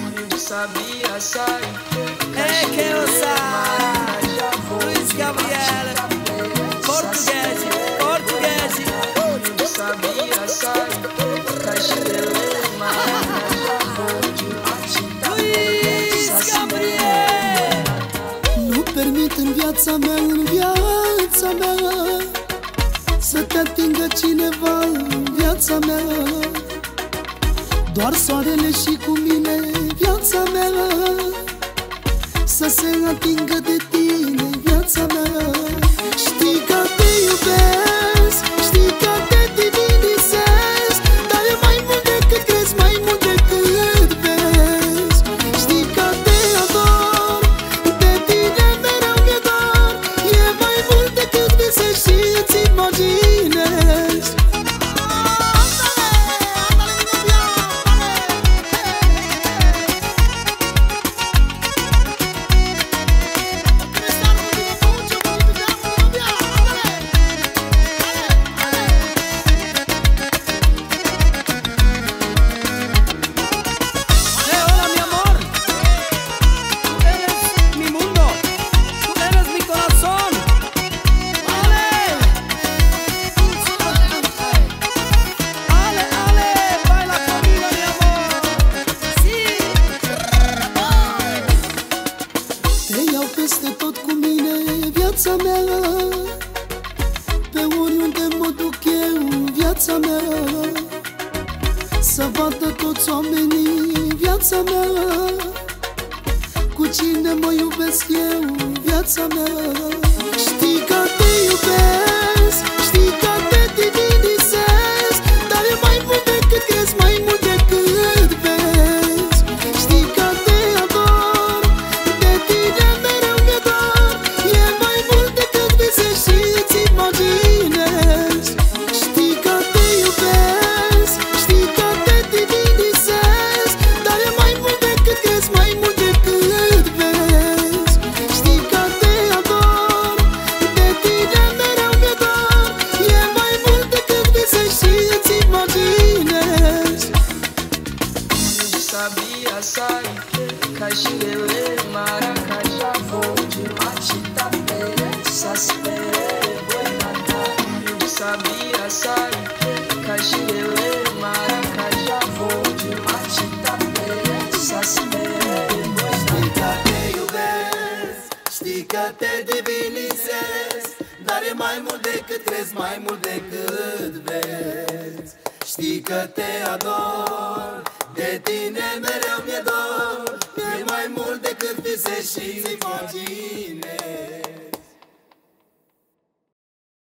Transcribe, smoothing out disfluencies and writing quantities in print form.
É que eu sou Luiz Gabriel, português, português. Luiz Gabriel. Nu permit în viața mea, să te atingă cineva în viața mea. Doar soarele și cu mine viața mea, să se atingă de tine viața mea. Știi că te iubesc, știi că te divinisez, dar e mai mult decât crezi, mai mult decât vezi. Știi că te ador, de tine mereu mi-e dor, e mai mult decât visezi și îți imaginezi. Peste tot cu mine viața mea, pe oriunde mă duc eu viața mea, să vadă toți oamenii viața mea, cu cine mă iubesc eu viața mea. Știi că te iubesc, știi că te divinisez, dar e mai mult decât crezi, mai mult decât vezi. Știi că te ador, de tine mereu mi-e dor, e mai mult decât visezi și îți imaginezi. Știi că te iubesc, știi că te divinisez, dar e mai mult decât crezi, mai mult decât vezi. Știi că te ador, de tine mereu mi-e dor, e mai mult decât visezi și îți imaginezi. Sabia sair, cachiele, maracajá, vou de matita perente, saspere, boitatá. Sabia sair, cachiele, maracajá, vou de matita perente, saspere, boitatá. Știi că te iubesc, știi că te divinisez, dar e mai mult decât crezi, mai mult decât vezi. Știi că te ador, de tine mereu mi-e dor, e mai mult decât visezi și imagini.